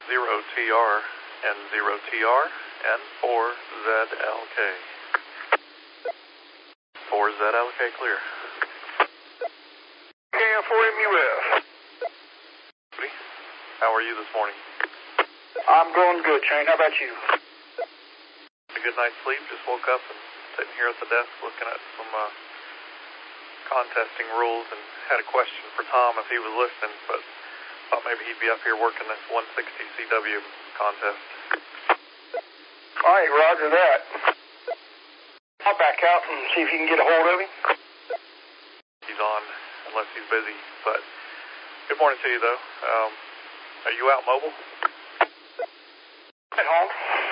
0TR and 0TR and 4ZLK. 4ZLK clear. KF4MUF. How are you this morning? I'm going good, Shane. How about you? A good night's sleep. Just woke up and sitting here at the desk looking at some contesting rules and had a question for Tom if he was listening, but thought maybe he'd be up here working this 160 CW contest. All right, roger that. I'll back out and see if you can get a hold of him. He's on, unless he's busy, but good morning to you, though. Are you out mobile? At home.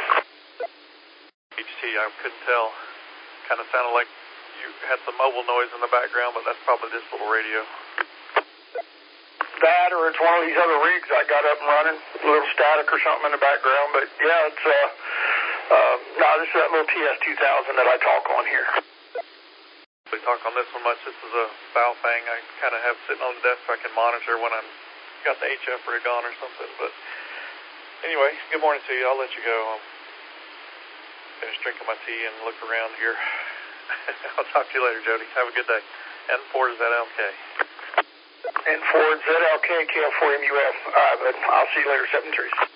HT, I couldn't tell. Kind of sounded like you had some mobile noise in the background, but that's probably this little radio. That or it's one of these other rigs I got up and running. A little static or something in the background, but yeah, it's no, this is that little TS2000 that I talk on here. We talk on this one much. This is a Baofeng I kind of have sitting on the desk so I can monitor when I'm got the HF rig on or something. But anyway, good morning to you. I'll let you go. Finish drinking my tea and look around here. I'll talk to you later, Jody. Have a good day. N4ZLK. N4ZLK, KF4MUF. All right, bud. I'll see you later, 7-3.